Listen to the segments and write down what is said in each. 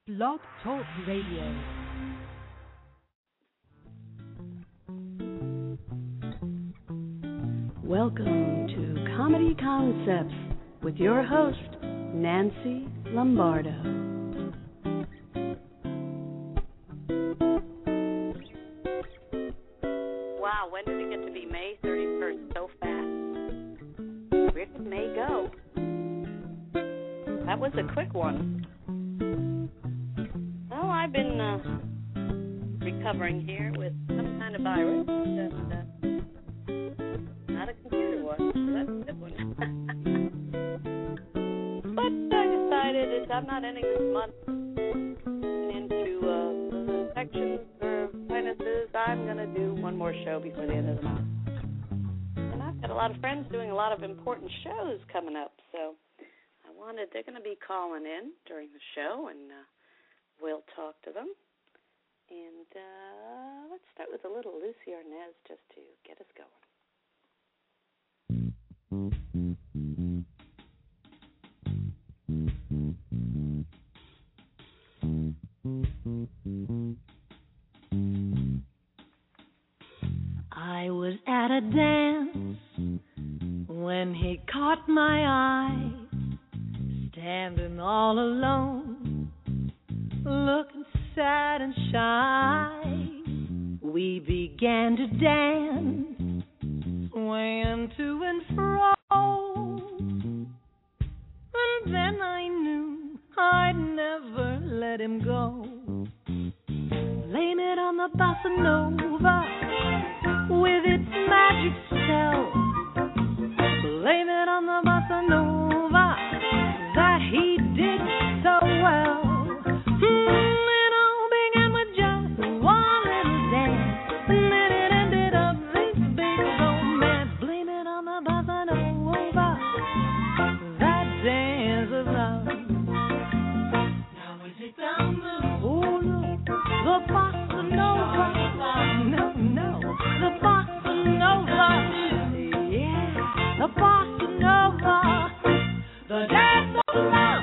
Blog Talk Radio. Welcome to Comedy Concepts with your host, Nancy Lombardo. Wow, when did it get to be May 31st? So fast. Where did May go? That was a quick one. Well, I've been recovering here with some kind of virus, and not a computer one, so that's a good one. But I decided I'm not ending this month into infections or sinuses. I'm going to do one more show before the end of the month. And I've got a lot of friends doing a lot of important shows coming up, so they're going to be calling in during the show, and we'll talk to them. And let's start with a little Lucy Arnaz just to get us going. I was at a dance when he caught my eye, standing all alone, looking sad and shy. We began to dance, swaying to and fro, and then I knew I'd never let him go. Blame it on the bossa nova with its magic spell. Blame it on the bossa nova that he did so well. It all began with just one little dance, and then it ended up this big romance. Blame it on the bossa nova, that dance of love. Now is it the mood? Oh no, the bossa nova. No, the bossa nova. Yeah, the bossa nova, the dance of love.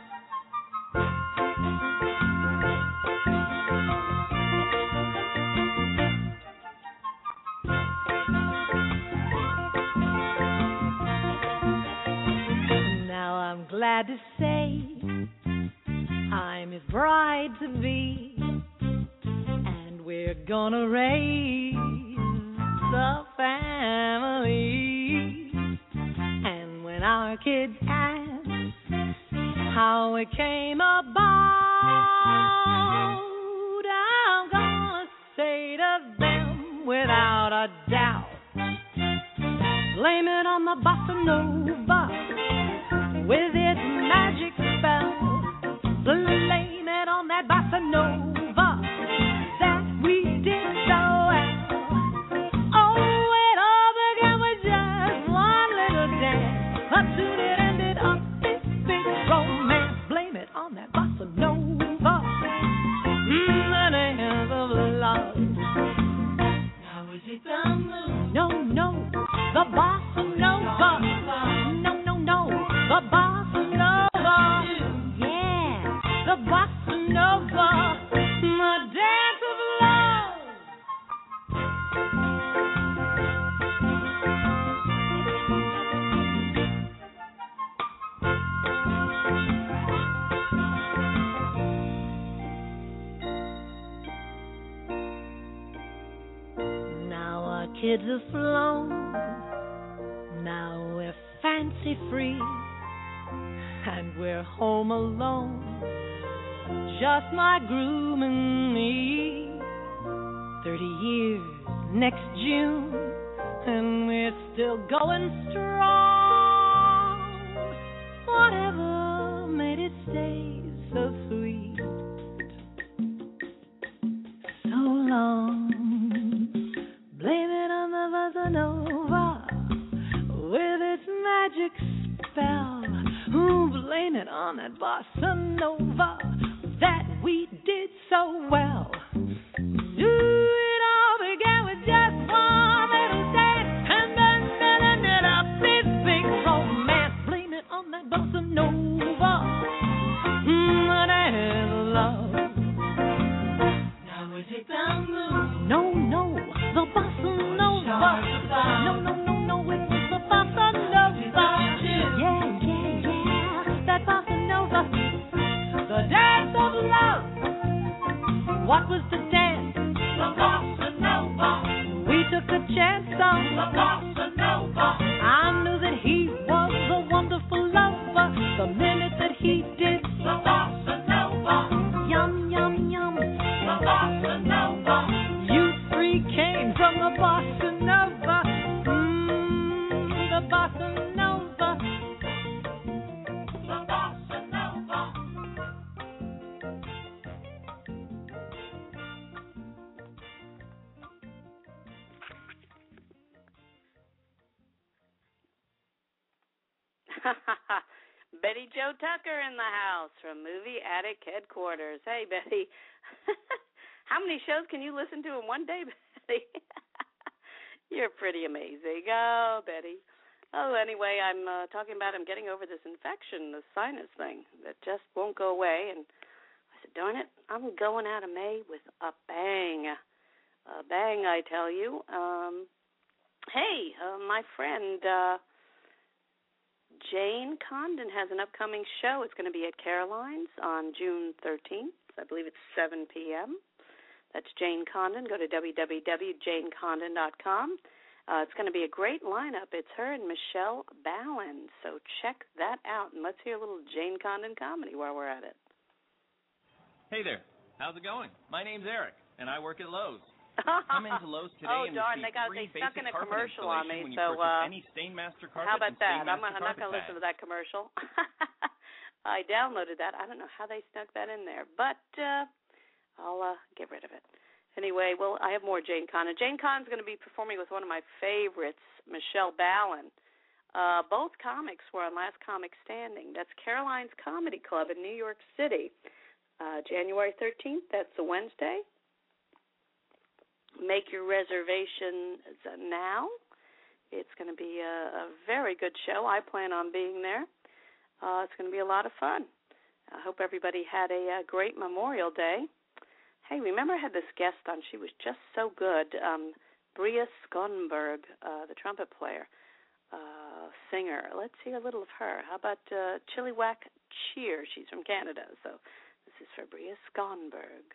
Now I'm glad to say I'm his bride-to-be, and we're gonna raise the family. And when our kids ask how it came about, I'm gonna say to them without a doubt, blame it on the bossa nova with its magic spell. Blame it on that bossa nova that we did so well. Oh, it all began with just one little dance, but soon it ended up this big romance. Blame it on that bossa nova, the dance of love. Now is it the mood? No, the bossa nova. No, the bossa nova. Yeah, the bossa nova, the dance of love. Now our kids are flown, now we're fancy free, and we're home alone, just my groom and me. 30 years next June, and we're still going strong. Whatever made it stay so sweet so long? Blame it on the bossa nova with its magic spell. Ooh, blame it on that bossa nova that we did so well. Ooh, it all began with just one little dance, and then ended up this big romance. Blame it on that bossa nova. love. Now we take the moon. No, the bossa nova. No, it was the bossa nova. Yeah, that bossa nova. The dance of love. What was the dance? The bossa nova. We took a chance on The bossa nova. I knew that he was a wonderful lover the minute that he did. The bossa nova. Yum, yum, yum. The bossa nova. You three came from the bossa nova. The bossa nova. The bossa nova. Betty Jo Tucker in the house from Movie Attic Headquarters. Hey, Betty. How many shows can you listen to in one day, Betty? You're pretty amazing. Oh, Betty. Oh, anyway, I'm talking about I'm getting over this infection, this sinus thing that just won't go away. And I said, darn it, I'm going out of May with a bang. A bang, I tell you. Hey, my friend Jane Condon has an upcoming show. It's going to be at Caroline's on June 13th. I believe it's 7 p.m. That's Jane Condon. Go to www.janecondon.com. It's going to be a great lineup. It's her and Michelle Ballin. So check that out. And let's hear a little Jane Condon comedy while we're at it. Hey there. How's it going? My name's Eric, and I work at Lowe's. Come into Lowe's today and darn, receive free they stuck basic in a carpet commercial on installation me, when you so purchase any Stainmaster carpet. how about that? I'm Stainmaster not going to listen to that commercial. I downloaded that. I don't know how they snuck that in there, but I'll get rid of it. Anyway, well, I have more Jane Condon. Jane Condon's going to be performing with one of my favorites, Michelle Ballin. Both comics were on Last Comic Standing. That's Caroline's Comedy Club in New York City, January 13th. That's a Wednesday. Make your reservations now. It's going to be a very good show. I plan on being there. It's going to be a lot of fun. I hope everybody had a great Memorial Day. Hey, remember I had this guest on. She was just so good. Bria Skonberg, the trumpet player, singer. Let's hear a little of her. How about Chilliwack Cheer? She's from Canada. So this is for Bria Skonberg.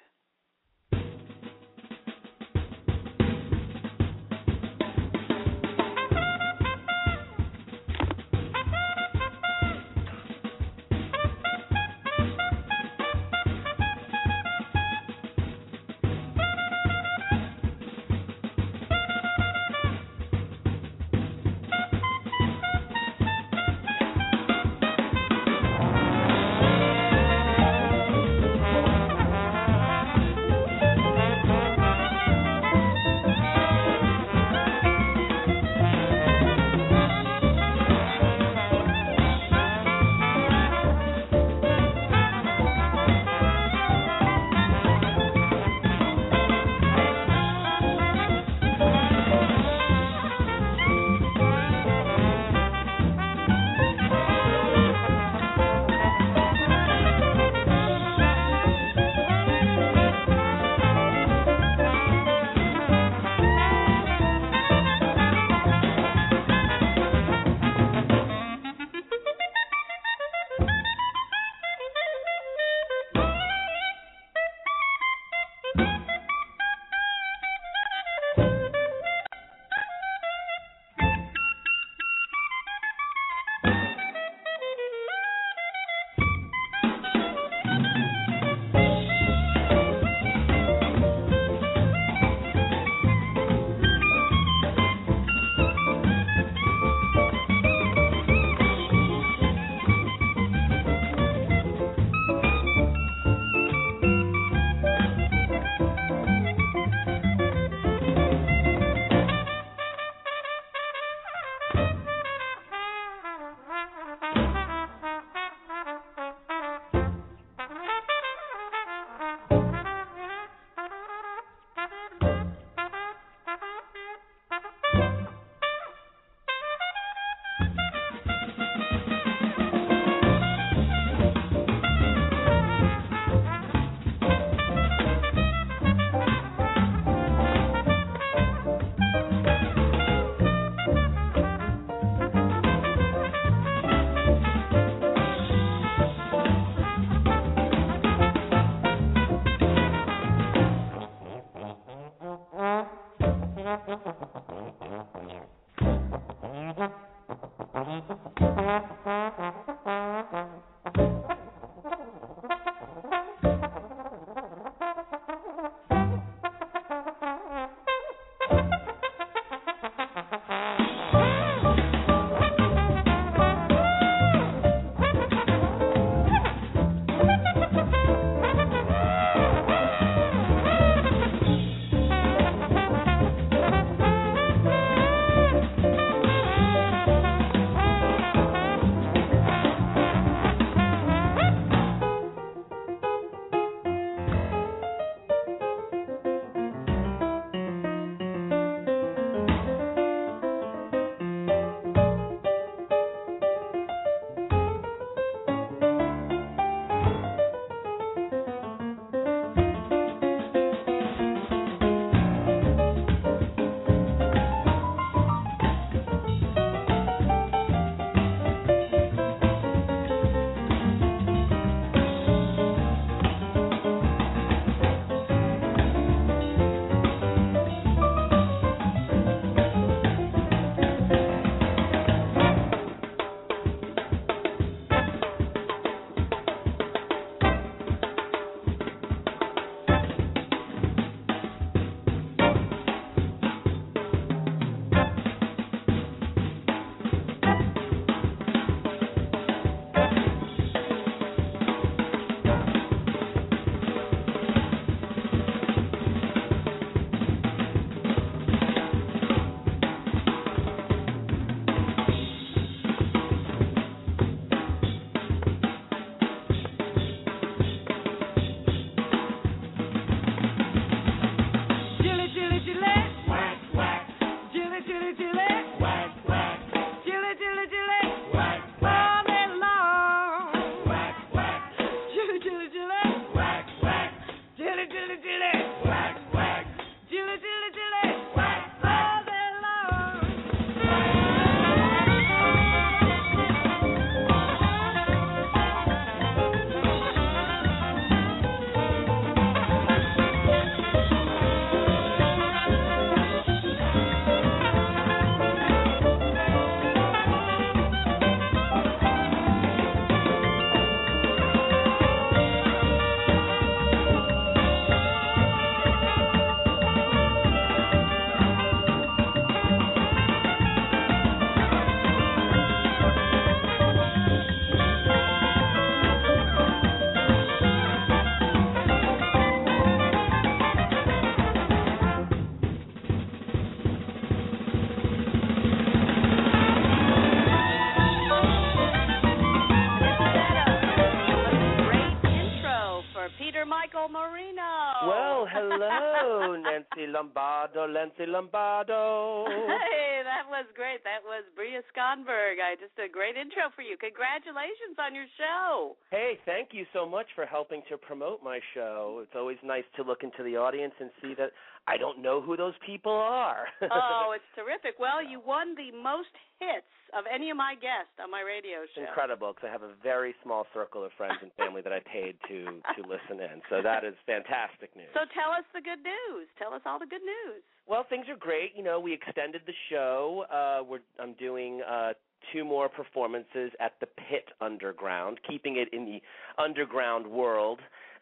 Nancy Lombardo. Hey, that was great. That was Bria Skonberg. Just a great intro for you. Congratulations on your show. Hey, thank you so much for helping to promote my show. It's always nice to look into the audience and see that I don't know who those people are. Oh, it's terrific. Well, you won the most hits of any of my guests on my radio show. Incredible, because I have a very small circle of friends and family that I paid to listen in. So that is fantastic news. So tell us the good news. Tell us all the good news. Well, things are great. You know, we extended the show. I'm doing 2 more performances at the Pit Underground, keeping it in the underground world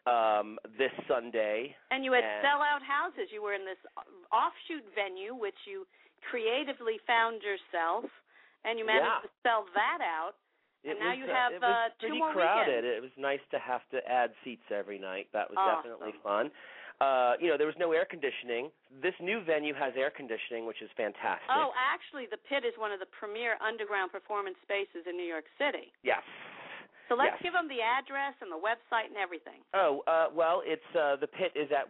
this Sunday. And you had sellout houses. You were in this offshoot venue, which you creatively found yourself, and you managed to sell that out. And now you have 2 more crowded. weekends. It was nice to have to add seats every night. That was definitely fun. There was no air conditioning. This new venue has air conditioning, which is fantastic. Oh, actually, the Pit is one of the premier underground performance spaces in New York City. Yes. So let's give them the address and the website and everything. It's the Pit is at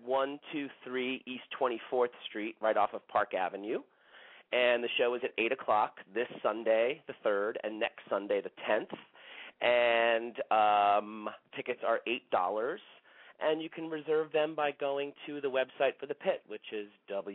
123 East 24th Street, right off of Park Avenue. And the show is at 8 o'clock this Sunday, the 3rd, and next Sunday, the 10th. And tickets are $8. And you can reserve them by going to the website for the Pit, which is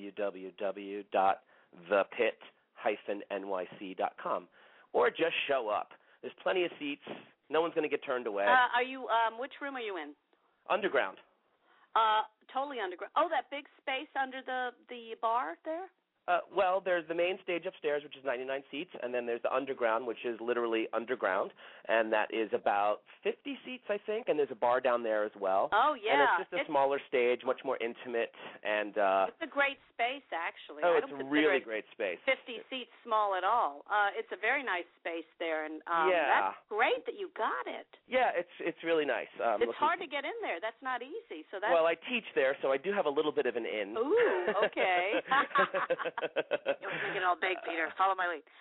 www.thepit-nyc.com. Or just show up. There's plenty of seats. No one's going to get turned away. Are you? Which room are you in? Underground. Totally underground. Oh, that big space under the bar there? Well, there's the main stage upstairs, which is 99 seats, and then there's the underground, which is literally underground, and that is about 50 seats, I think, and there's a bar down there as well. Oh, yeah. And it's just a smaller stage, much more intimate. And it's a great space, actually. Oh, I it's don't a really consider great space. 50 seats small at all. It's a very nice space there, and yeah. that's great that you got it. Yeah, it's really nice. It's hard to get in there. That's not easy. So that's... Well, I teach there, so I do have a little bit of an in. Ooh, okay. Don't make it all big, Peter. Follow my lead.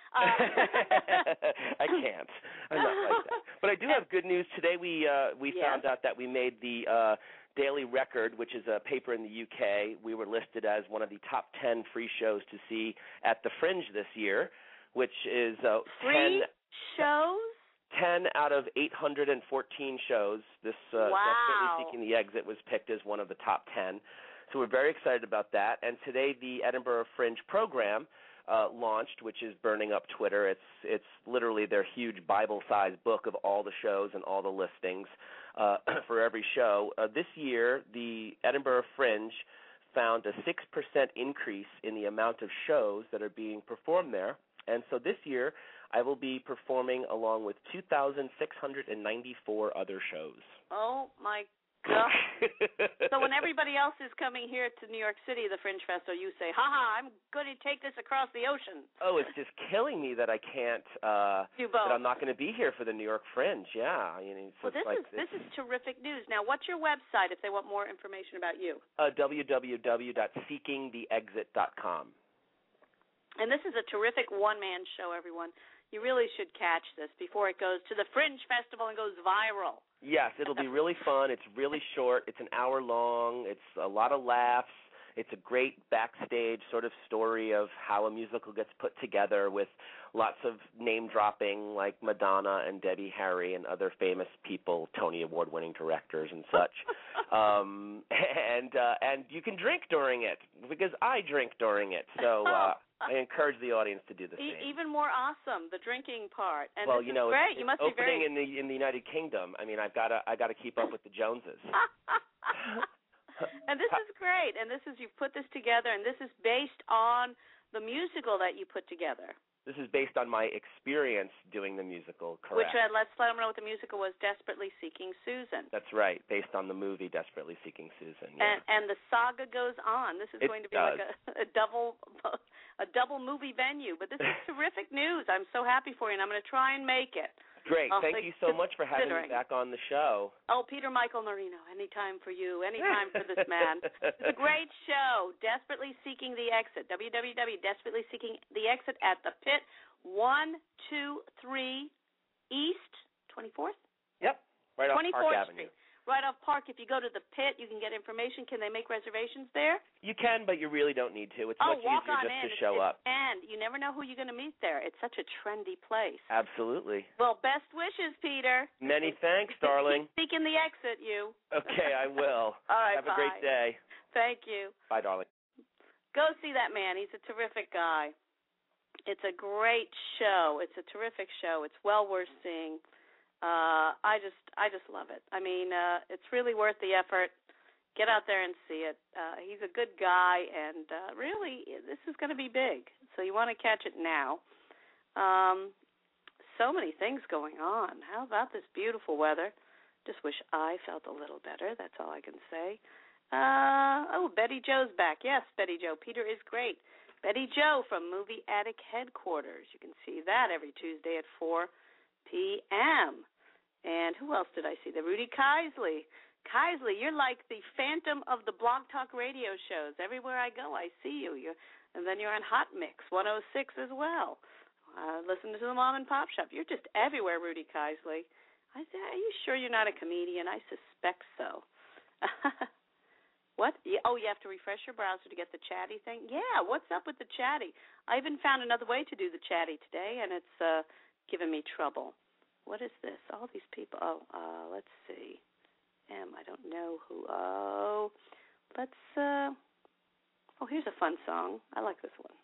I can't. I'm not like that. But I do have good news today. We found out that we made the Daily Record, which is a paper in the UK. We were listed as one of the top 10 free shows to see at the Fringe this year, which is free shows? 10 out of 814 shows. This Desperately Seeking the Exit was picked as one of the top 10. So we're very excited about that. And today the Edinburgh Fringe program launched, which is burning up Twitter. It's literally their huge Bible-sized book of all the shows and all the listings for every show. This year, the Edinburgh Fringe found a 6% increase in the amount of shows that are being performed there. And so this year, I will be performing along with 2,694 other shows. Oh, my God. So when everybody else is coming here to New York City, the Fringe Festival, you say, ha-ha, I'm going to take this across the ocean. Oh, it's just killing me that I can't, do both. that I'm not going to be here for the New York Fringe. Yeah. So well, this is terrific news. Now, what's your website if they want more information about you? www.seekingtheexit.com. And this is a terrific one-man show, everyone. You really should catch this before it goes to the Fringe Festival and goes viral. Yes, it'll be really fun. It's really short. It's an hour long. It's a lot of laughs. It's a great backstage sort of story of how a musical gets put together with lots of name-dropping like Madonna and Debbie Harry and other famous people, Tony Award-winning directors and such. And you can drink during it because I drink during it. So I encourage the audience to do the same. Even more awesome, the drinking part. And well, this is great. You must be opening in the United Kingdom. I mean, I've got to keep up with the Joneses. And this is great. And you've put this together, and this is based on the musical that you put together. This is based on my experience doing the musical, correct. Which, let's let them know what the musical was, Desperately Seeking Susan. That's right, based on the movie Desperately Seeking Susan. Yeah. And the saga goes on. This is going to be like a double movie venue. But this is terrific news. I'm so happy for you, and I'm going to try and make it. Great. Thank you so much for having me back on the show. Oh, Peter Michael Marino, anytime for you, anytime for this man. It's a great show, Desperately Seeking the Exit, www.Desperately Seeking the Exit at the Pit, 123 East 24th? Yep, right off Park Avenue. Street. Right off Park. If you go to the Pit, you can get information. Can they make reservations there? You can, but you really don't need to. It's much easier just to show up. And you never know who you're going to meet there. It's such a trendy place. Absolutely. Well, best wishes, Peter. Many thanks, darling. Seeking the exit, you. Okay, I will. All right, Have a great day. Thank you. Bye, darling. Go see that man. He's a terrific guy. It's a great show. It's a terrific show. It's well worth seeing. I just love it. I mean, it's really worth the effort. Get out there and see it. He's a good guy, and really, this is going to be big. So you want to catch it now. So many things going on. How about this beautiful weather? Just wish I felt a little better. That's all I can say. Betty Jo's back. Yes, Betty Jo. Peter is great. Betty Jo from Movie Attic Headquarters. You can see that every Tuesday at 4 p.m. And who else did I see? The Rudy Keisley. Keisley, you're like the phantom of the Blog Talk radio shows. Everywhere I go, I see you. And then you're on Hot Mix 106 as well. Listen to the Mom and Pop Shop. You're just everywhere, Rudy Keisley. I said, are you sure you're not a comedian? I suspect so. What? Oh, you have to refresh your browser to get the chatty thing? Yeah, what's up with the chatty? I even found another way to do the chatty today, and it's giving me trouble. What is this? All these people. Let's see. I don't know who. Let's. Here's a fun song. I like this one.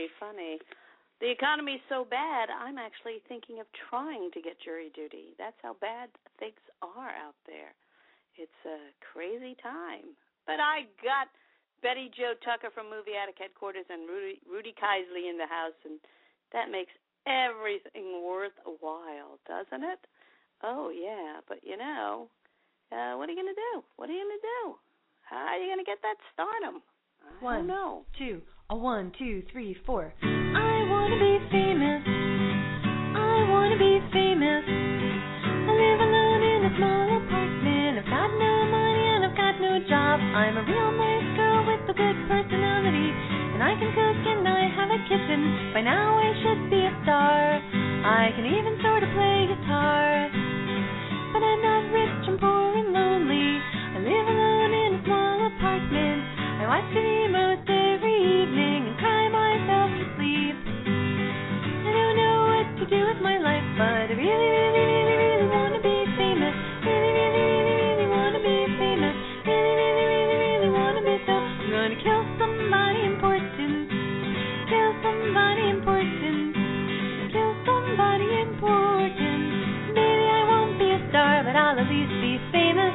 very funny. The economy's so bad, I'm actually thinking of trying to get jury duty. That's how bad things are out there. It's a crazy time. But I got Betty Jo Tucker from Movie Attic Headquarters and Rudy Keisley in the house, and that makes everything worthwhile, doesn't it? Oh, yeah, but what are you going to do? What are you going to do? How are you going to get that stardom? I don't know. 1, 2, 3, 4. I want to be famous. I want to be famous. I live alone in a small apartment. I've got no money and I've got no job. I'm a real nice girl with a good personality, and I can cook and I have a kitchen. By now I should be a star. I can even sort of play guitar. But I'm not rich, I'm poor and lonely. I live alone in a small apartment. I watch TV most every evening and cry myself to sleep. I don't know what to do with my life, but I really, really, really, really want to be famous. Really, really, really, really want to be famous. Really, really, really, really want to be so. I'm going to kill somebody important. Kill somebody important. Kill somebody important. Maybe I won't be a star, but I'll at least be famous.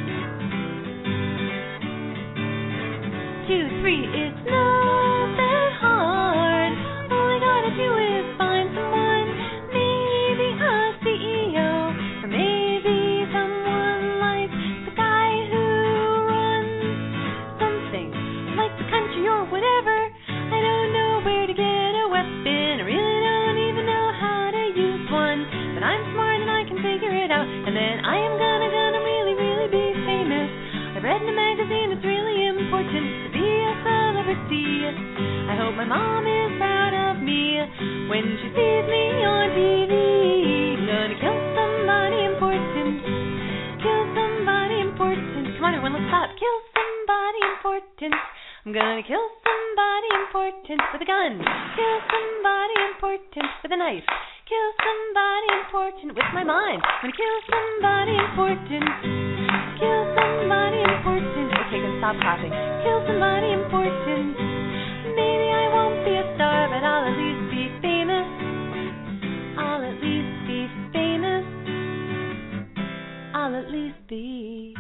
2, 3, it's not that hard. All I gotta do is find someone, maybe a CEO, or maybe someone like the guy who runs something, like the country or whatever. I don't know where to get a weapon. I really don't even know how to use one, but I'm smart and I can figure it out. And then I am gonna really, really be famous. I read in a magazine it's really important to be a celebrity. I hope my mom is proud of me when she sees me on TV. I'm gonna kill somebody important. Kill somebody important. Come on everyone, let's stop. Kill somebody important. I'm gonna kill somebody important with a gun. Kill somebody important with a knife. Kill somebody important with my mind. I'm gonna kill somebody important. Kill somebody important. Okay, then stop clapping. Kill somebody important. Maybe I won't be a star, but I'll at least be famous. I'll at least be famous. I'll at least be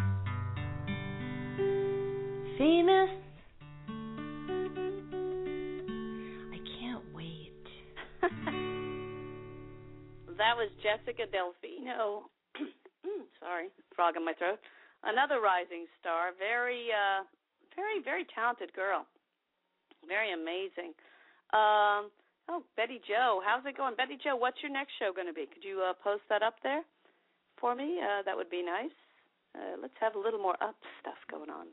famous. I can't wait. That was Jessica Delfino. Sorry, frog in my throat. Another rising star. Very, very talented girl. Very amazing. Betty Jo. How's it going? Betty Jo, what's your next show going to be? Could you post that up there for me? That would be nice. Let's have a little more up stuff going on.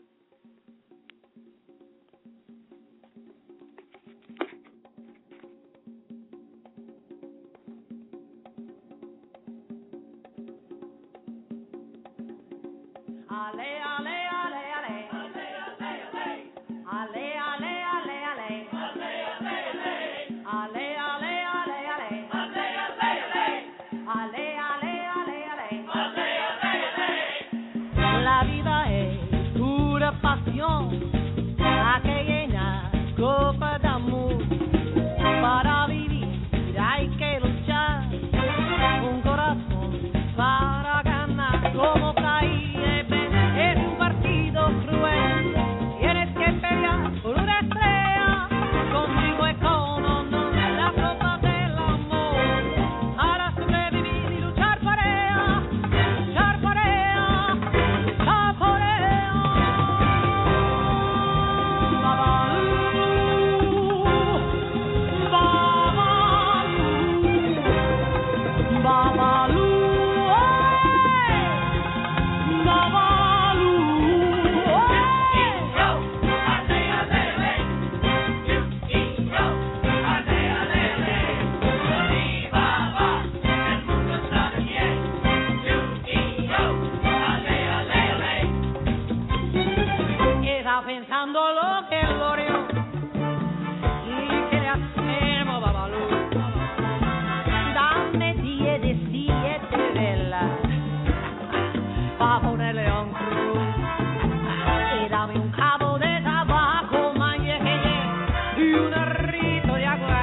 Ale, ale, ale, ale. Ale, ale, ale. Ale, ale, ale, ale. Ale, ale, ale, ale. Ale, ale, ale. Ale, ale, ale, ale. La vida es pura pasión, la que llena copa de amor. Para vivir hay que luchar, un corazón para ganar como caí. Es un partido cruel, tienes que pelear por una estrella, contigo es como no la copa del amor, para sobrevivir y luchar por ella, luchar por ella, luchar por ella. Babalú, Babalú, pensando lo que glorió y que le hacemos, Babalú. Dame 10 de 7 velas pa' ponerle un cruz y dame un cabo de tabaco, manjeje y un rito de agua.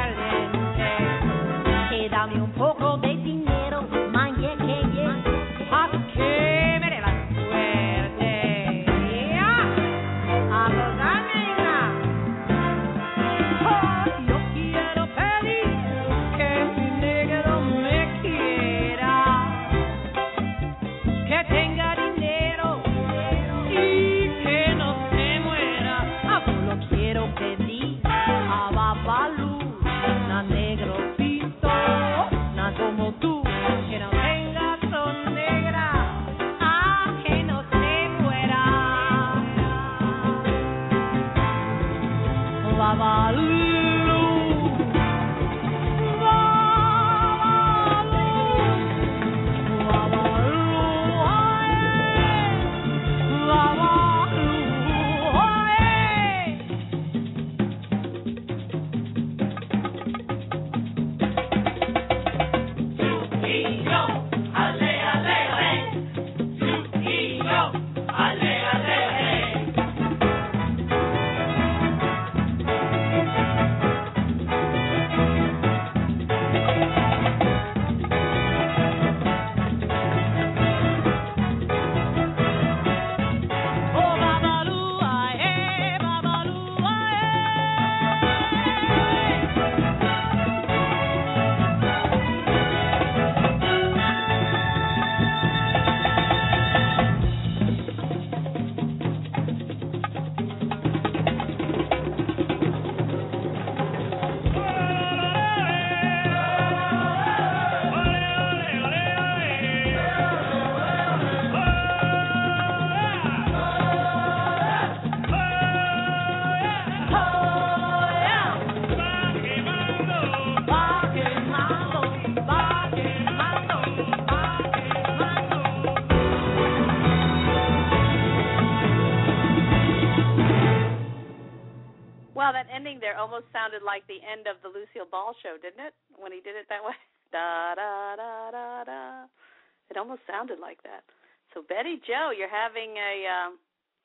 Wow, that ending there almost sounded like the end of the Lucille Ball show, didn't it? When he did it that way. Da, da, da, da, da. It almost sounded like that. So, Betty Joe, you're having I'm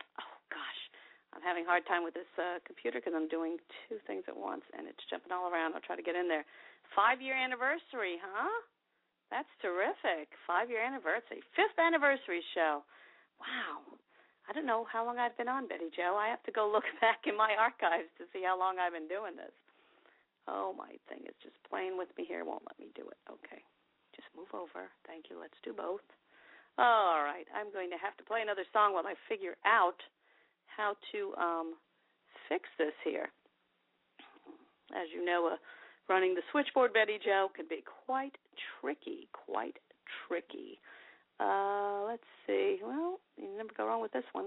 having a hard time with this computer because I'm doing two things at once, and it's jumping all around. I'll try to get in there. 5-year anniversary, huh? That's terrific. 5-year anniversary. 5th anniversary show. Wow. I don't know how long I've been on, Betty Joe. I have to go look back in my archives to see how long I've been doing this. Oh, my thing is just playing with me here. It won't let me do it. Okay. Just move over. Thank you. Let's do both. All right. I'm going to have to play another song while I figure out how to fix this here. As you know, running the switchboard, Betty Joe, can be quite tricky. Let's see. Well, you never go wrong with this one.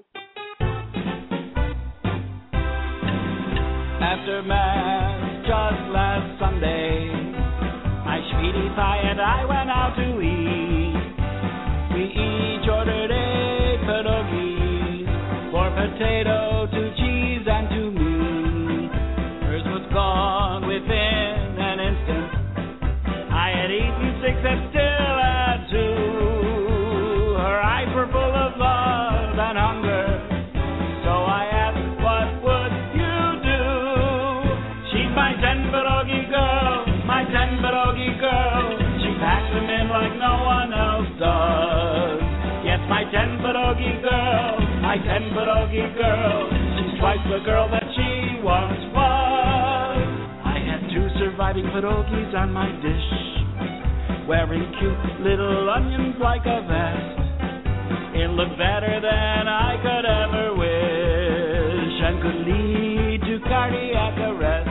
After Mass just last Sunday, my sweetie pie and I went out to eat. We each ordered 8 pierogies, 4 potato, 2 cheese, and 2 meat. Hers was gone within an instant. I had eaten 6 and still had 2. Her eyes were full of love and hunger, so I asked, what would you do? She's my 10 pierogi girl, my 10 pierogi girl. She packs them in like no one else does. Yes, my 10 pierogi girl, my 10 pierogi girl. She's twice the girl that she once was. I had 2 surviving pierogis on my dish, wearing cute little onions like a vest. It looked better than I could ever wish and could lead to cardiac arrest.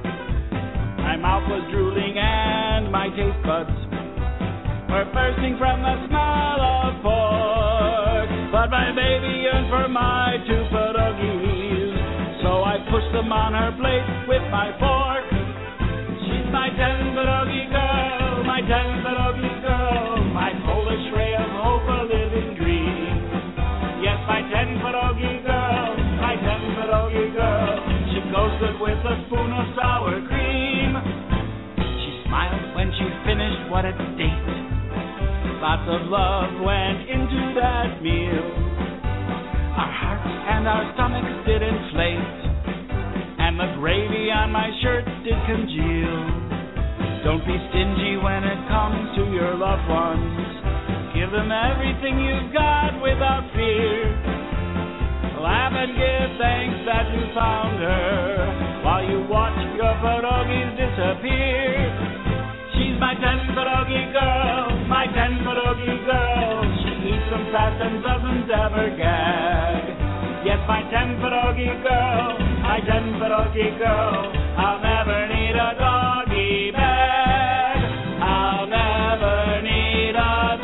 My mouth was drooling and my taste buds were bursting from the smell of pork. But my baby yearned for my 2 pierogies, so I pushed them on her plate with my fork. She's my 10 pierogi girl, my 10 pierogi girl, my Polish ray of hope, a living dream. Yes, my 10 pierogi girl, my 10 pierogi girl. She goes good with a spoon of sour cream. She smiled when she finished, what a date. Lots of love went into that meal. Our hearts and our stomachs did inflate, and the gravy on my shirt did congeal. Don't be stingy when it comes to your loved ones. Give them everything you've got without fear. Laugh and give thanks that you found her while you watch your pierogies disappear. She's my 10 pierogi girl, my 10 pierogi girl. She eats them fast and doesn't ever gag. Yes, my 10 pierogi girl, my 10 pierogi girl. I'll never need a doggy bag. I'll never need a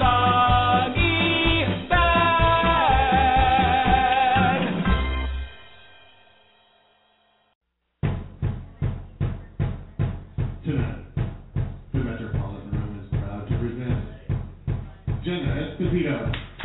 doggy bag. Tonight, the Metropolitan Room is proud to present Jenna Esposito.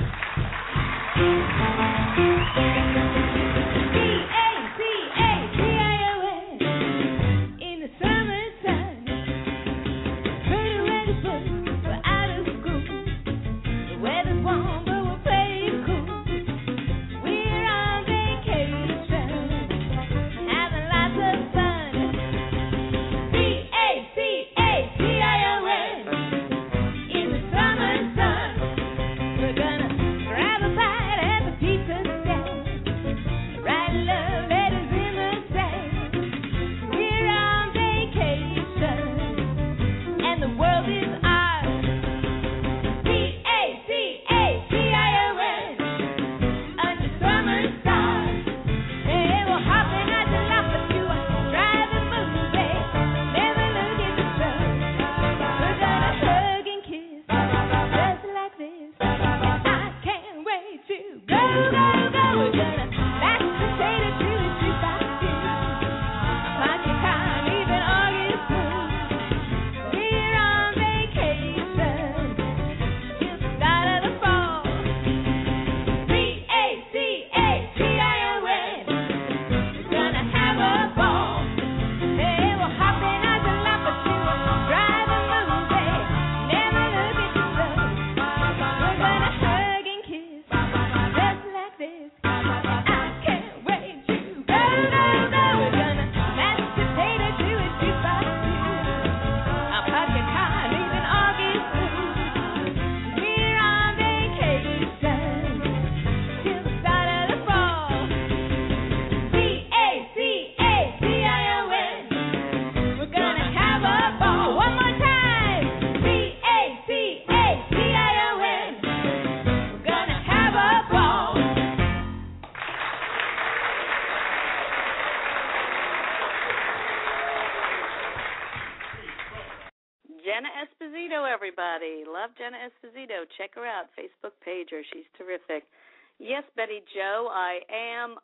Jenna Esposito, everybody. Love Jenna Esposito. Check her out, Facebook page her. She's terrific. Yes, Betty Jo, I am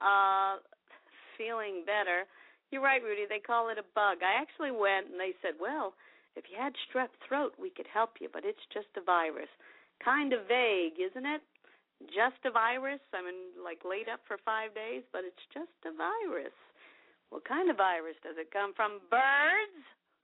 feeling better. You're right, Rudy. They call it a bug. I actually went and they said, well, if you had strep throat, we could help you, but it's just a virus. Kind of vague, isn't it? Just a virus? I mean, like laid up for 5 days, but it's just a virus. What kind of virus? Does it come from birds?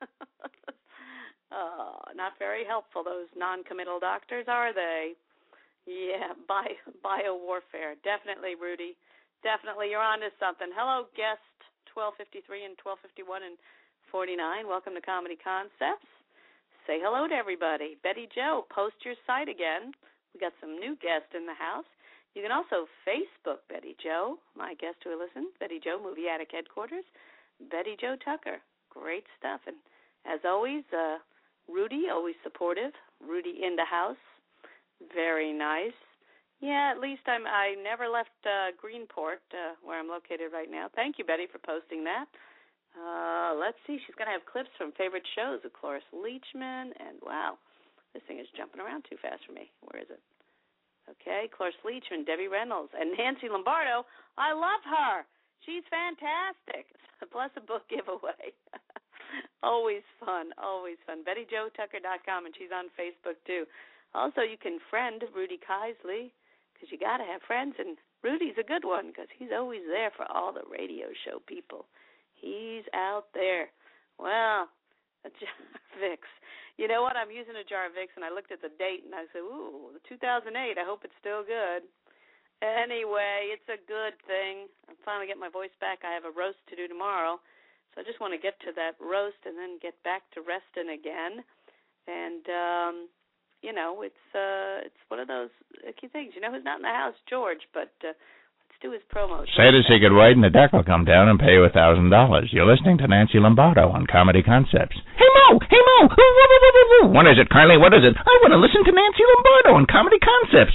Oh, not very helpful, those non-committal doctors, are they? Yeah, bio-warfare. Definitely, Rudy. Definitely, you're on to something. Hello, guest 1253 and 1251 and 49. Welcome to Comedy Concepts. Say hello to everybody. Betty Jo, post your site again. We got some new guests in the house. You can also Facebook Betty Jo, my guest who listens, Betty Jo, Movie Attic Headquarters, Betty Jo Tucker. Great stuff. And as always, Rudy, always supportive. Rudy in the house. Very nice. Yeah, at least I never left Greenport, where I'm located right now. Thank you, Betty, for posting that. Let's see. She's going to have clips from favorite shows of Cloris Leachman. And, wow, this thing is jumping around too fast for me. Where is it? Okay, Cloris Leachman, Debbie Reynolds, and Nancy Lombardo. I love her. She's fantastic. Plus a book giveaway. Always fun, always fun. BettyJoTucker.com, and she's on Facebook, too. Also, you can friend Rudy Keisley, because you got to have friends, and Rudy's a good one, because he's always there for all the radio show people. He's out there. Well, a jar of Vicks. You know what? I'm using a jar of Vicks, and I looked at the date, and I said, ooh, 2008, I hope it's still good. Anyway, it's a good thing. I'm finally getting my voice back. I have a roast to do tomorrow. So I just want to get to that roast and then get back to resting again. And, you know, it's one of those icky things. You know who's not in the house? George, but let's do his promo. Say to Sigurd and the deck will come down and pay you $1,000. You're listening to Nancy Lombardo on Comedy Concepts. Hey, Mo! Hey, Mo! What is it, Carly? What is it? I want to listen to Nancy Lombardo on Comedy Concepts.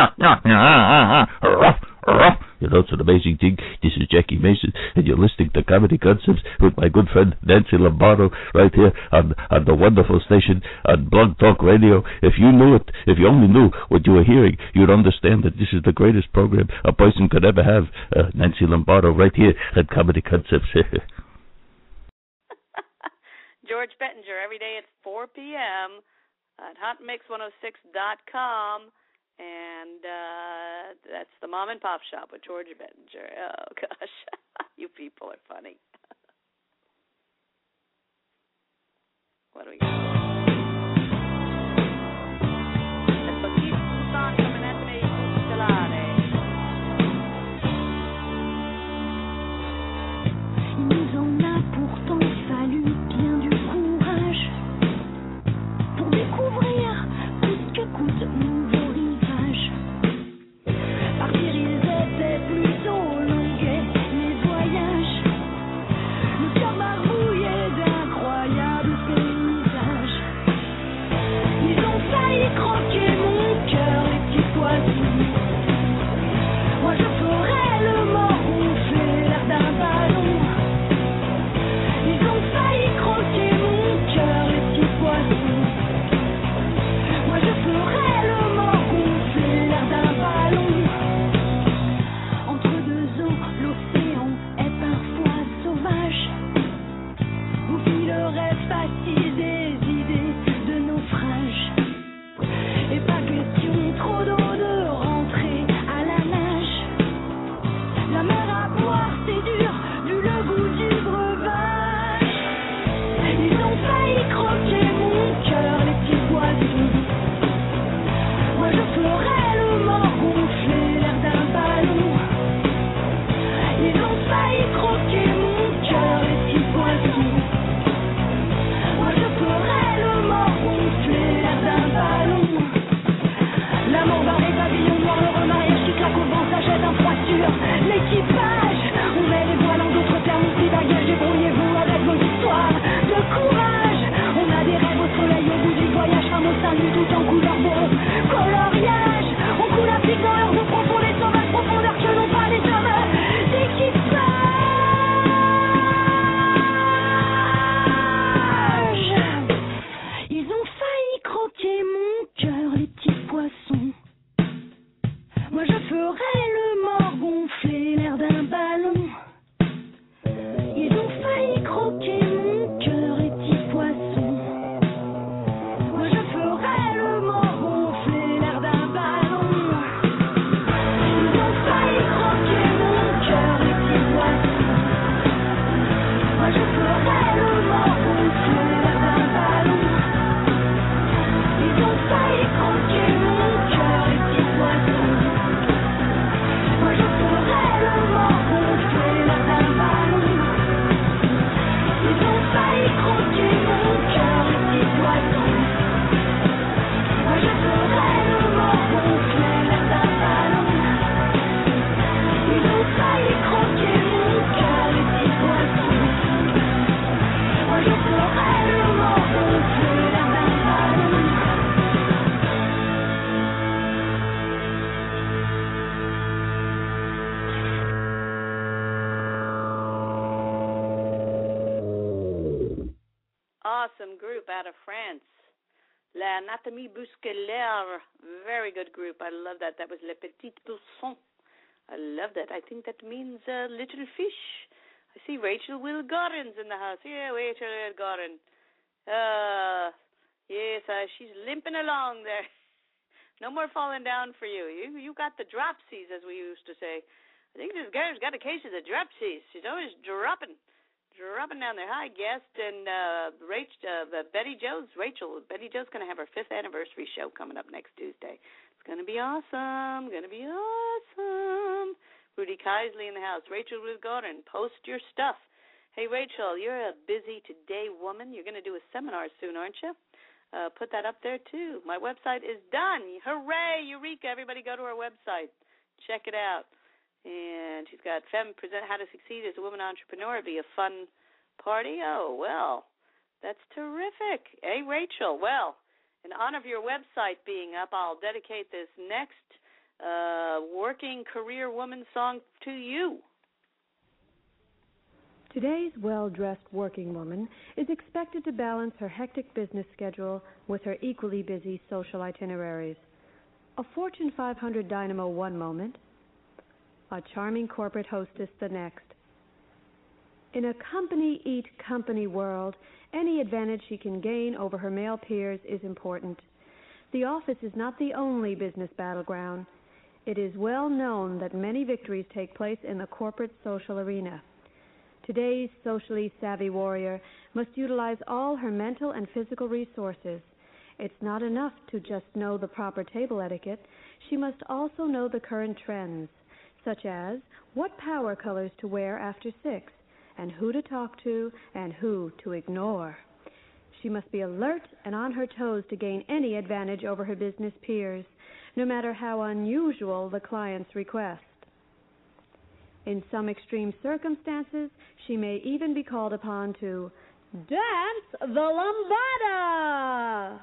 You know, it's an amazing thing. This is Jackie Mason, and you're listening to Comedy Concepts with my good friend Nancy Lombardo right here on the wonderful station on Blog Talk Radio. If you knew it, if you only knew what you were hearing, you'd understand that this is the greatest program a person could ever have. Nancy Lombardo right here at Comedy Concepts. George Bettinger every day at 4 p.m. at hotmix106.com. And that's the Mom and Pop Shop with George Bettinger. Oh, gosh. You people are funny. What do we got? That's what keeps the song coming at me. Il nous en a pourtant fallu bien du courage pour découvrir coûte que coûte nouveau rivage. Partir ils étaient plutôt longuets les voyages, le cœur barbouillé d'incroyables paysages. Ils ont failli croquer mon cœur, les petits poissons. Moi je ferais le mort gonfler l'air d'un ballon. Ils ont failli croquer mon cœur, les petits poissons. Moi je ferais le mort gonfler l'air d'un ballon. Entre deux eaux, l'océan est parfois sauvage. Vous filerez facile des idées de naufrage. Et pas question trop d'eau de rentrer à la nage. La mer à boire c'est dur, vu le goût du breuvage. Ils ont failli croquer mon cœur, les petits poissons. Moi je ferais le mort gonfler l'air d'un ballon. Ils ont failli croquer mon cœur, les petits poissons. Moi je ferais le mort gonfler l'air d'un ballon. L'amour barré, pavillon noir, le remariage qui claque au vent, ça jette un froid sur l'équipage. On met les voiles en d'autres termes, aussi bagages, débrouillez-vous avec vos histoires de courage. On a des rêves au soleil au bout du voyage, femme au salut tout en couleur de coloriage. On coule à pic dans l'heure de profond, les sauvages profondeurs que n'ont pas les hommes d'équipage. Ils ont failli croquer mon cœur, les petits poissons. Moi je ferais le mort gonfler l'air d'un ballon. Ils ont failli croquer mon cœur, les petits poissons. Moi je ferais le mort gonfler l'air d'un ballon. Ils ont failli croquer mon cœur, les petits poissons. Moi je ferais le mort gonfler l'air d'un ballon. Ils ont failli croquer mon cœur, les petits poissons. Moi je ferais le mort gonfler l'air d'un ballon. Ils ont failli croquer mon cœur, les petits poissons. Moi je ferais le mort gonfler l'air d'un ballon. Ils ont failli croquer mon cœur, les petits poissons. Moi je ferais le mort gonfler l'air d'un ballon. Awesome group out of France. L'Anatomie Bousculaire. Very good group. I love that. That was Les Petites Poussons. I love that. I think that means little fish. I see Rachel Wilgorin's in the house. Yeah, Rachel Wilgorin. Yes, she's limping along there. No more falling down for you. You got the dropsies, as we used to say. I think this girl's got a case of the dropsies. She's always dropping down there. Hi, guest, and Betty Jo's. Betty Jo's going to have her 5th anniversary show coming up next Tuesday. It's going to be awesome. Rudy Keisley in the house. Rachel Wilgorin, post your stuff. Hey, Rachel, you're a busy today woman. You're going to do a seminar soon, aren't you? Put that up there, too. My website is done. Hooray, Eureka. Everybody go to our website. Check it out. And she's got Femme Present How to Succeed as a Woman Entrepreneur. It'd be a fun party. Oh, well, that's terrific. Hey, Rachel, well, in honor of your website being up, I'll dedicate this next working career woman song to you. Today's well-dressed working woman is expected to balance her hectic business schedule with her equally busy social itineraries. A Fortune 500 dynamo one moment, a charming corporate hostess the next. In a company-eat-company world, any advantage she can gain over her male peers is important. The office is not the only business battleground. It is well known that many victories take place in the corporate social arena. Today's socially savvy warrior must utilize all her mental and physical resources. It's not enough to just know the proper table etiquette. She must also know the current trends, such as what power colors to wear after 6, and who to talk to and who to ignore. She must be alert and on her toes to gain any advantage over her business peers, no matter how unusual the client's request. In some extreme circumstances, she may even be called upon to dance the lambada.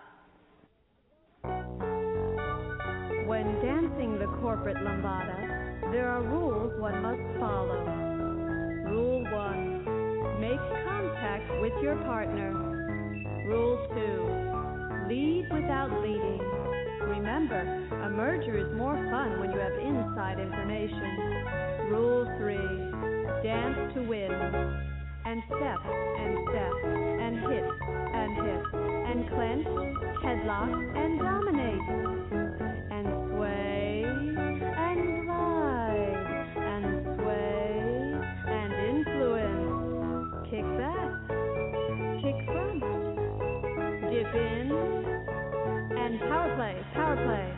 When dancing the corporate lambada, there are rules one must follow. Rule 1, make contact with your partner. Rule 2, lead without leading. Remember, a merger is more fun when you have inside information. Rule 3, dance to win. And step, and step, and hit, and hit, and clench, headlock, and dominate. And sway, and glide, and sway, and influence. Kick back, kick front, dip in, and power play, power play.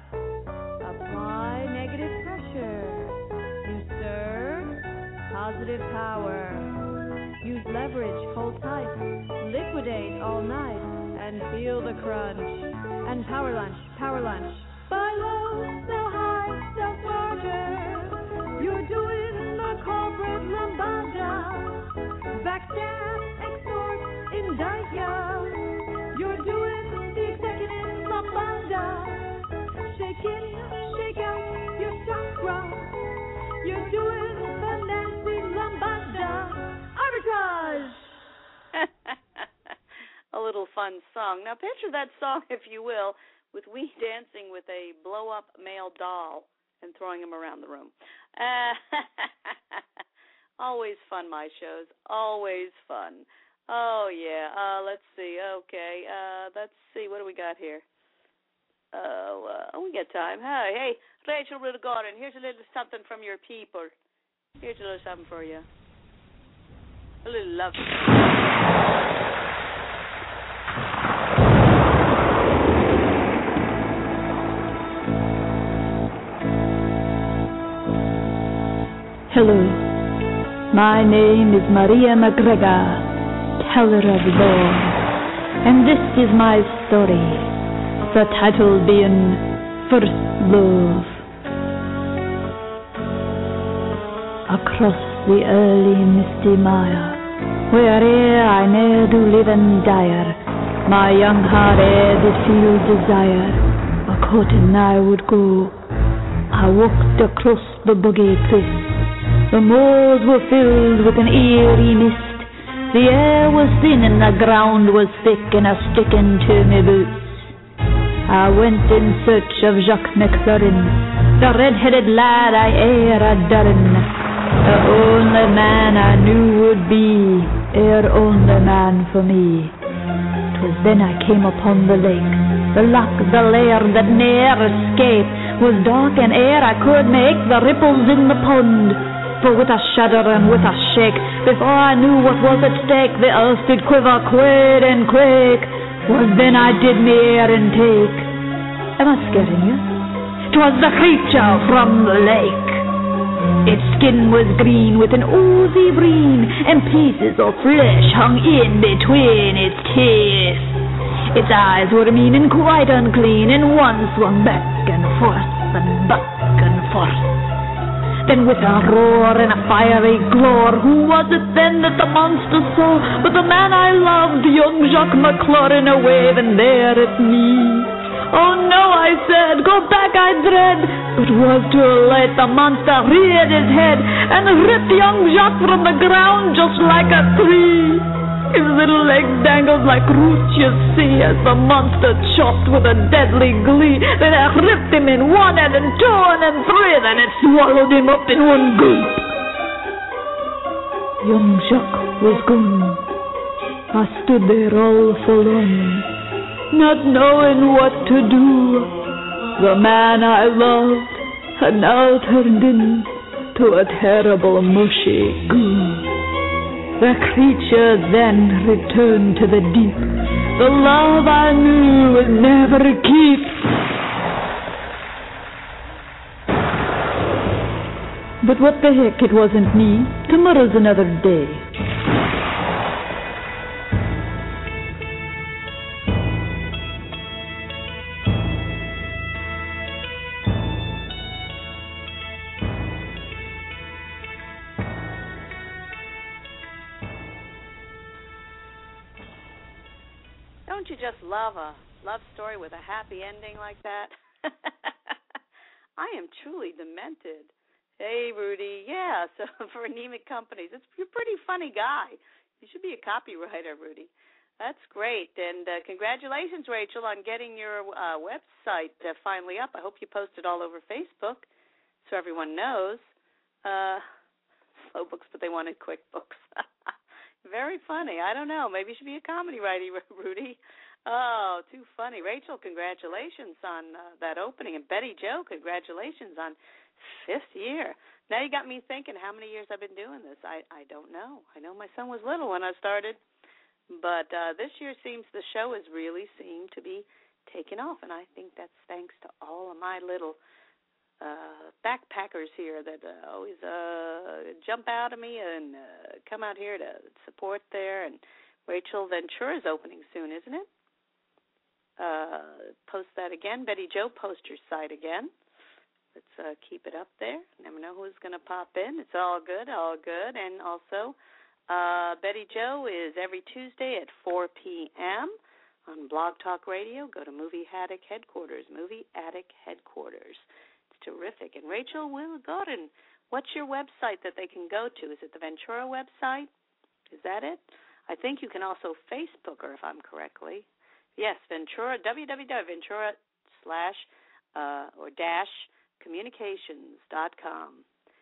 Apply negative pressure. You serve, positive power. Use leverage, hold tight, liquidate all night, and feel the crunch. And power lunch, power lunch. Buy low, sell high, sell smarter. You're doing the corporate lambada. Backstab, extort, indict ya. You're doing the executive lambada. Shake in, shake out your chakra. You're doing the Nancy lambada. Arbitrage! A little fun song. Now picture that song, if you will, with we dancing with a blow-up male doll and throwing him around the room. Always fun, my shows. Always fun. Oh, yeah. Let's see. Okay. Let's see. What do we got here? We got time. Hey, Rachel Gordon, here's a little something from your people. Here's a little something for you. A little love. Hello, my name is Maria McGregor, teller of lore, and this is my story, the title being First Love. Across the early misty mire, where'er I ne'er do live and dire, my young heart ere did feel desire, a-courting I would go. I walked across the boggy place. The moors were filled with an eerie mist. The air was thin and the ground was thick, and I sticking to me boots. I went in search of Jacques McLaurin, the red-headed lad I e'er adorin', the only man I knew would be, only man for me. 'Twas then I came upon the lake, the loch, the lair that ne'er escaped, was dark and ere I could make the ripples in the pond. For with a shudder and with a shake, before I knew what was at stake, the earth did quiver, quail and quake. Was then I did me errand take. Am I scaring you? 'Twas the creature from the lake. Its skin was green with an oozy brine, and pieces of flesh hung in between its teeth. Its eyes were mean and quite unclean, and one swung back and forth and back and forth. Then with a roar and a fiery glory, who was it then that the monster saw but the man I loved, young Jacques McLaurin, a waving there at me? Oh no, I said, go back, I dread. But 'twas too late, the monster reared his head and ripped young Jacques from the ground just like a tree. His little legs dangled like roots, you see, as the monster chopped with a deadly glee. Then it ripped him in one and in two and in three, then it swallowed him up in one gulp. Young Jacques was gone. I stood there all forlorn, not knowing what to do. The man I loved had now turned into a terrible mushy goo. The creature then returned to the deep. The love I knew would never keep. But what the heck, it wasn't me. Tomorrow's another day. Don't you just love a love story with a happy ending like that? I am truly demented. Hey, Rudy. Yeah, so for Anemic Companies, you're a pretty funny guy. You should be a copywriter, Rudy. That's great. And congratulations, Rachel, on getting your website finally up. I hope you post it all over Facebook so everyone knows. Slow books, but they wanted quick books. Very funny. I don't know. Maybe you should be a comedy writer, Rudy. Oh, too funny. Rachel, congratulations on that opening. And Betty Jo, congratulations on 5th year. Now you got me thinking how many years I've been doing this. I don't know. I know my son was little when I started. But this year the show has really seemed to be taking off. And I think that's thanks to all of my little backpackers here that always jump out at me and come out here to support there. And Rachel Ventura's opening soon, isn't it? Post that again. Betty Jo, post your site again. Let's keep it up there. Never know who's going to pop in. It's all good, all good. And also, Betty Jo is every Tuesday at 4 p.m. on Blog Talk Radio. Go to Movie Attic Headquarters, Movie Attic Headquarters. Terrific. And Rachel Gordon, what's your website that they can go to? Is it the Ventura website? Is that it? I think you can also Facebook her, if I'm correctly. Yes, Ventura, www.ventura/ or dash communications.com.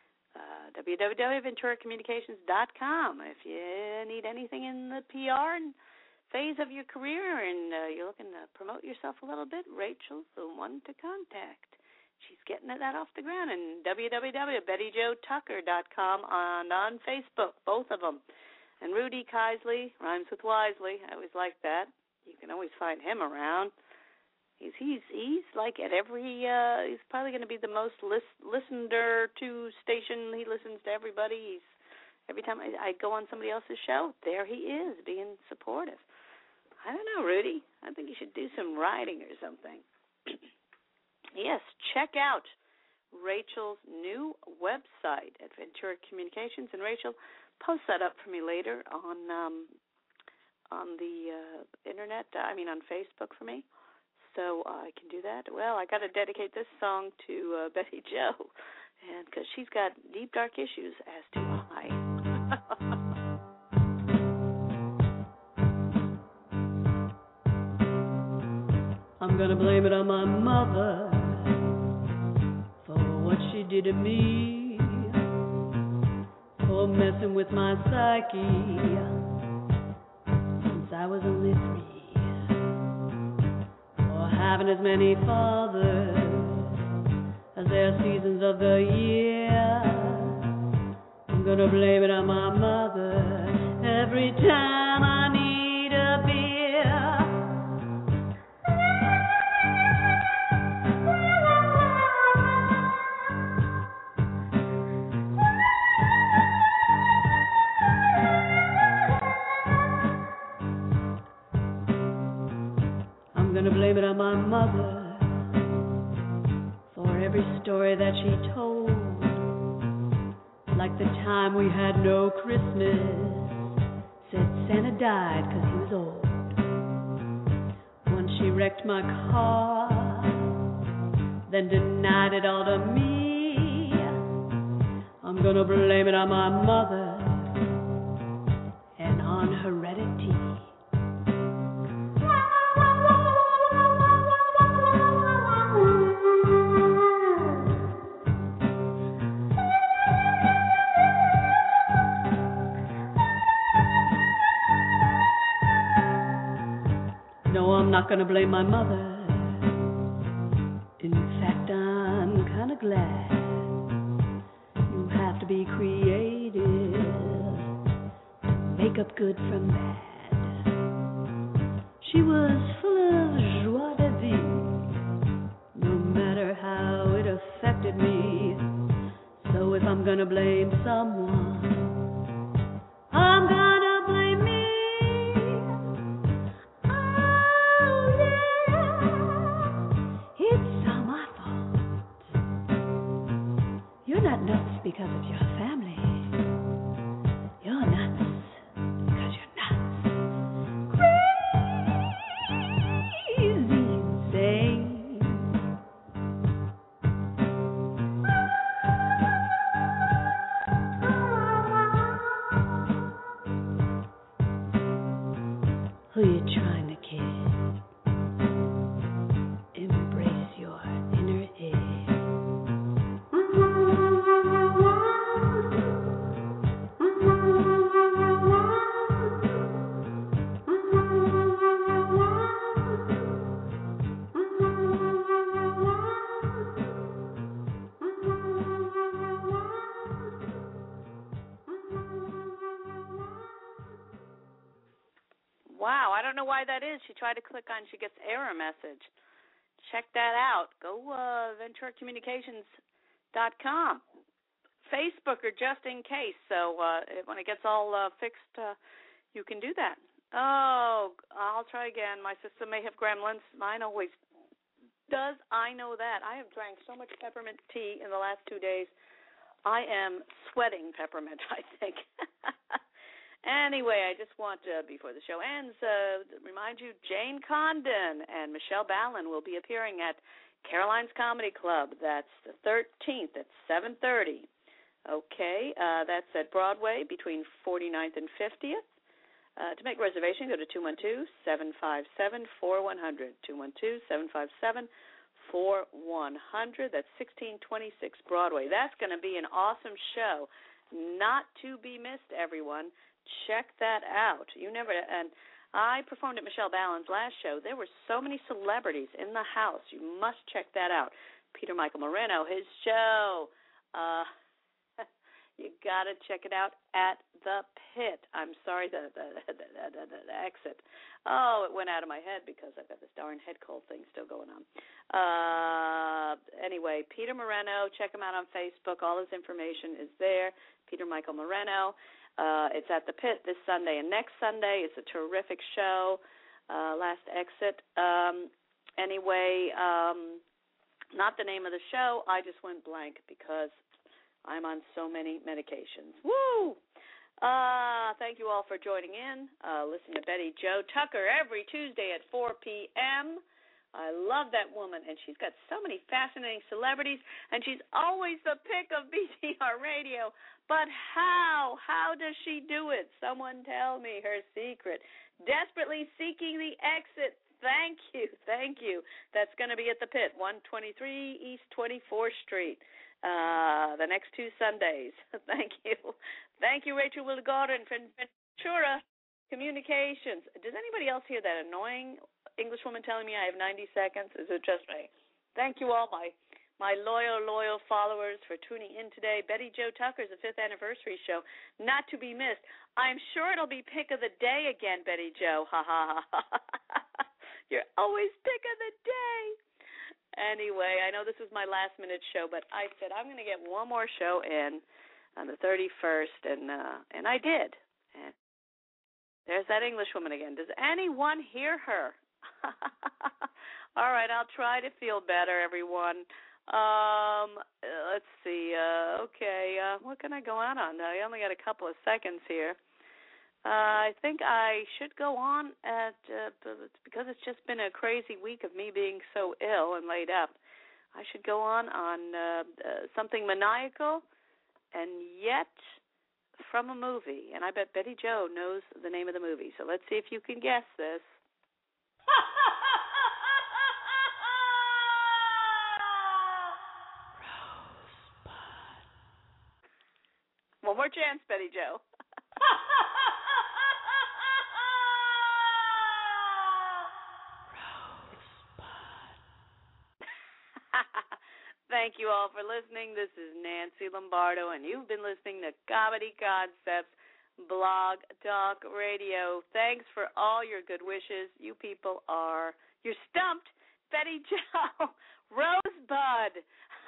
www.venturacommunications.com. If you need anything in the PR and phase of your career and you're looking to promote yourself a little bit, Rachel's the one to contact. She's getting that off the ground. And www.bettyjotucker.com on Facebook, both of them. And Rudy Keisley, rhymes with wisely. I always like that. You can always find him around. He's like at every, he's probably going to be the most listened to station. He listens to everybody. Every time I go on somebody else's show, there he is being supportive. I don't know, Rudy. I think you should do some writing or something. Yes, check out Rachel's new website at Ventura Communications. And Rachel, post that up for me later on the internet, on Facebook for me. So I can do that. Well, I got to dedicate this song to Betty Jo, and because she's got deep, dark issues, as do I. I'm going to blame it on my mother for what she did to me, for messing with my psyche since I was only 3. Having as many fathers as there are seasons of the year. I'm gonna blame it on my mother every time I need a beer. I'm gonna blame it on my mother for every story that she told, like the time we had no Christmas, said Santa died 'cause he was old. Once she wrecked my car, then denied it all to me. I'm gonna blame it on my mother and on heredity. I'm not gonna blame my mother. In fact, I'm kinda glad. You have to be creative, make up good from bad. She was full of joie de vivre, no matter how it affected me. So if I'm gonna blame someone, I'm gonna blame me. Oh yeah, it's all my fault. You're not nuts because of your family. You're nuts because you're nuts. Crazy, insane. Who you trying to kid? Embrace your inner egg. Wow, I don't know why that is. She tried to click on, she gets error message. Check that out. Go VenturaCommunications.com. Facebook or just in case. So when it gets all fixed, you can do that. Oh, I'll try again. My system may have gremlins. Mine always does. I know that. I have drank so much peppermint tea in the last 2 days. I am sweating peppermint, I think. Anyway, I just want to, before the show ends, remind you Jane Condon and Michelle Ballin will be appearing at Caroline's Comedy Club. That's the 13th at 7:30. Okay, that's at Broadway between 49th and 50th. To make a reservation, go to 212-757-4100. 212-757-4100. That's 1626 Broadway. That's going to be an awesome show. Not to be missed, everyone. Check that out. And I performed at Michelle Ballin's last show. There were so many celebrities in the house. You must check that out. Peter Michael Moreno, his show. You got to check it out at the Pit. I'm sorry, the exit. Oh, it went out of my head because I've got this darn head cold thing still going on. Anyway, Peter Moreno, check him out on Facebook. All his information is there. Peter Michael Moreno. It's at the Pit this Sunday and next Sunday. It's a terrific show. Last Exit. Anyway, not the name of the show. I just went blank because I'm on so many medications. Woo! Thank you all for joining in. Listen to Betty Jo Tucker every Tuesday at 4 p.m. I love that woman, and she's got so many fascinating celebrities, and she's always the pick of BTR Radio. But how? How does she do it? Someone tell me her secret. Desperately seeking the exit. Thank you. Thank you. That's going to be at the Pit, 123 East 24th Street, the next 2 Sundays. Thank you. Thank you, Rachel Wilgorden from Ventura Communications. Does anybody else hear that annoying Englishwoman telling me I have 90 seconds? Is it just me? Thank you all, my loyal followers, for tuning in today. Betty Jo Tucker's the 5th anniversary show, not to be missed. I'm sure it'll be pick of the day again, Betty Jo. Ha ha ha. You're always pick of the day. Anyway, I know this was my last-minute show, but I said I'm going to get one more show in on the 31st, and I did. And there's that Englishwoman again. Does anyone hear her? All right, I'll try to feel better, everyone. Let's see. Okay, what can I go on? I only got a couple of seconds here. I think I should go on because it's just been a crazy week of me being so ill and laid up. I should go on something maniacal and yet from a movie. And I bet Betty Jo knows the name of the movie. So let's see if you can guess this. Rosebud. One more chance, Betty Jo. Thank you all for listening. This is Nancy Lombardo, and you've been listening to Comedy Concepts Blog Talk Radio. Thanks for all your good wishes. You people you're stumped. Betty Jo, Rosebud.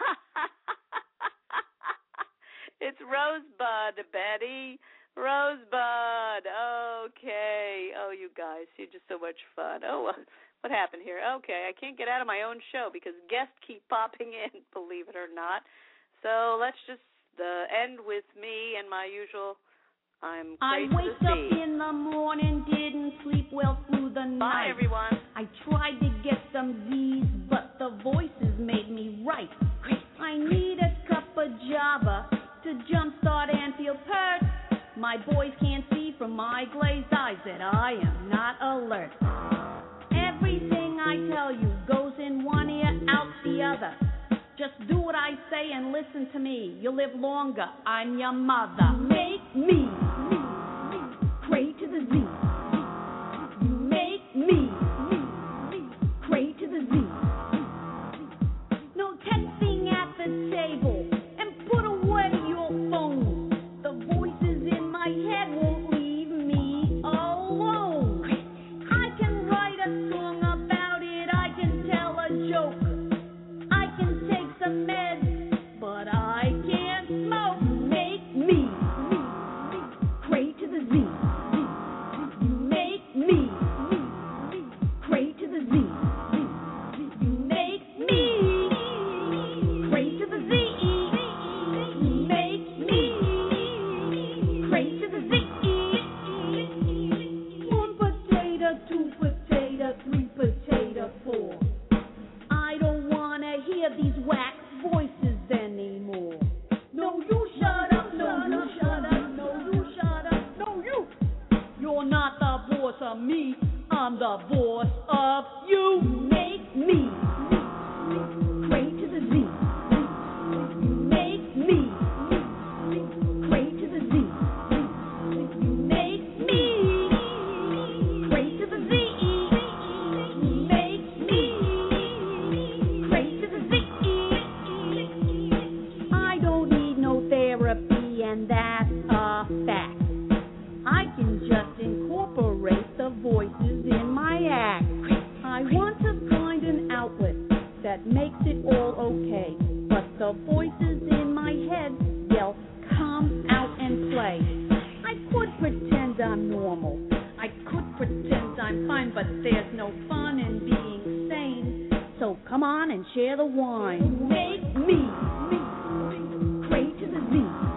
It's Rosebud, Betty. Rosebud. Okay. Oh, you guys, you're just so much fun. Oh, what happened here? Okay, I can't get out of my own show because guests keep popping in, believe it or not. So let's just end with me and my usual I'm I wake up in the morning, didn't sleep well through the night. Bye, everyone. I tried to get some Z's, but the voices made me right. I need a cup of Java to jumpstart Anfield Perth. My boys can't see from my glazed eyes that I am not alert. Everything I tell you goes in one ear, out the other. Just do what I say and listen to me. You'll live longer. I'm your mother. Make me pray to the Z. You make me pray to the Z. No texting at the table and put away your phone. The voices in my head won't leave me alone. I can write a song about it. I can tell a joke. I can take some meds, but I can't smoke. Make me pray to the Z. You make me pray to the Z. You make me pray to the Z. You make me pray to the Z. 1 potato, 2 potato, 3 potato, 4. I don't wanna hear these whack voices anymore. No, you shut up, no, you shut up, no, you shut up, no, you. You're not the boss of me, I'm the boss of you. Make me pray to the Z. You make me pray to the Z. You make me pray to the Z. You make me pray to the Z. I don't need no therapy, and that's a fact. I can just incorporate the voices in my act. I want to find an outlet that makes it all okay, but the voices in my head yell, come out and play. I could pretend I'm normal. I could pretend I'm fine, but there's no fun in being sane. So come on and share the wine. Make me pray to the Z.